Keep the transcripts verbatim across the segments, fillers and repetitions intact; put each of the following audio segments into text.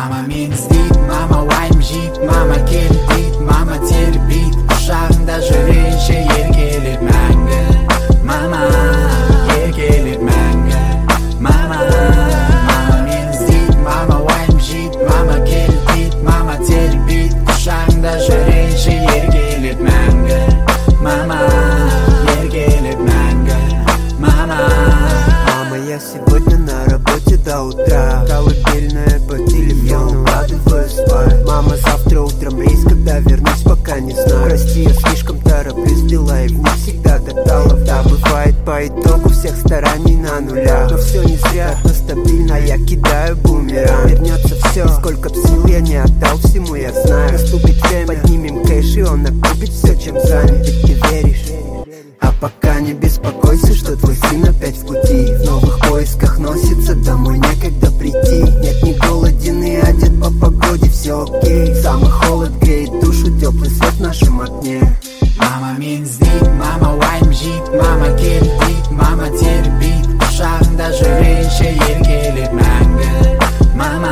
Mama meni іздейді, мама уайым жейді, мама кел дейді, мама тербейді, құшағында жүрейінші еркелеп мәңгі. Мама еркелеп мәңгі. Мама Мама мені іздейді, мама уайым жейді, мама кел дейді, мама тербейді, құшағында жүрейінші еркелеп мәңгі. Мама еркелеп мәңгі. Мама Мама, я сегодня на работе до утра. Колыбельная по телефону, укладываю спать. Мама, завтра утром рейс, когда вернусь, пока не знаю. Прости, я слишком тороплюсь, дела и не всегда до талов. Да, бывает по итогу всех стараний на нулях. Но все не зря, но стабильно я кидаю бумеранг. Вернется все, сколько б сил я не отдал всему, я знаю. Наступит время, поднимем кэш, и он накупит все, чем занят. Ведь ты веришь. А пока не беспокойся, что твой сын опять в пути. В новых поисках носится, домой некогда прийти. Нет, не голоден и одет по погоде, все окей. Самый холод греет душу, теплый свет в нашем окне. Мама мені іздейді, мама уайым жейді, мама кел дейді, мама тербейді, құшағында жүрейінші еркелеп мәңгі. Мама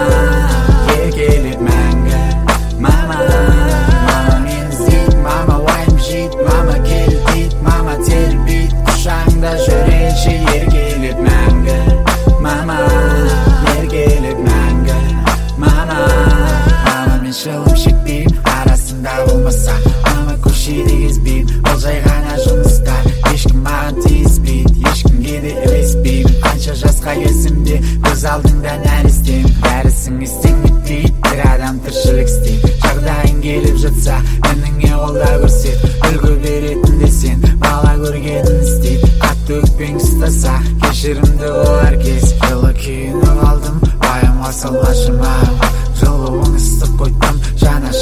еркелеп мәңгі. Мама Мама мені іздейді, мама уайым жейді, мама кел дейді, мама тербейді, құшағында жүрейінші еркелеп мәңгі. Мама еркелеп мәңгі. Мама Мама мен шылым шекпеймін, арасында болмаса. Мама көшеде кезбеймін, ол жай ғана жұмыста. Ешкім маған тиіспейді, ешкімге де ілеспеймін. Қанша жасқа келсем де көз алдыңда нәрестемін. Бәрісін істең етпейді, бір адам тіршілік істейді. Жағдайың келіп жатса, үніңе қолда көрсет. Үлгі беретін де сен, бала көргенін істейді. Қатты өкпең ұстаса, кешірімді болар кез. Жылы күйініп алдым, уайымға салғашым ау. Жылуын ыстық қойдым, жана